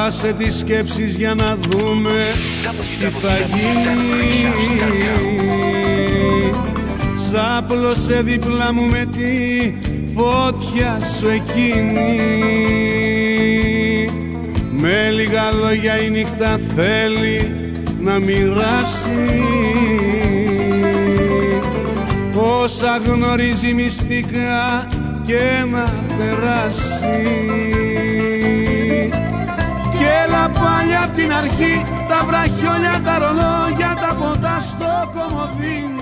άσε τις σκέψεις για να δούμε τι θα γίνει. Σάπλωσε δίπλα μου με τη φώτια σου εκείνη. Με λίγα λόγια η νύχτα θέλει να μοιράσει όσα γνωρίζει μυστικά και να περάσει. Και έλα πάλι απ' την αρχή, τα βραχιόλια, τα ρολόγια, τα ποτά στο κομμωδίνο.